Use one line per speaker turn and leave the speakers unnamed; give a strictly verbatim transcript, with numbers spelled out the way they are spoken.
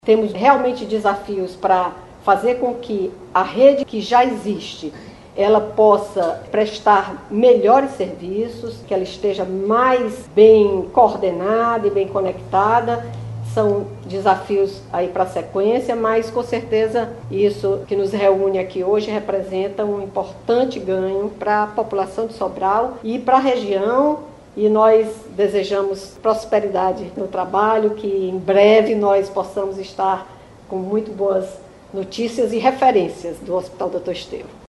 Temos realmente desafios para fazer com que a rede que já existe, ela possa prestar melhores serviços, que ela esteja mais bem coordenada e bem conectada. São desafios aí para a sequência, mas com certeza isso que nos reúne aqui hoje representa um importante ganho para a população de Sobral e para a região. E nós desejamos prosperidade no trabalho, que em breve nós possamos estar com muito boas notícias e referências do Hospital doutor Estevão.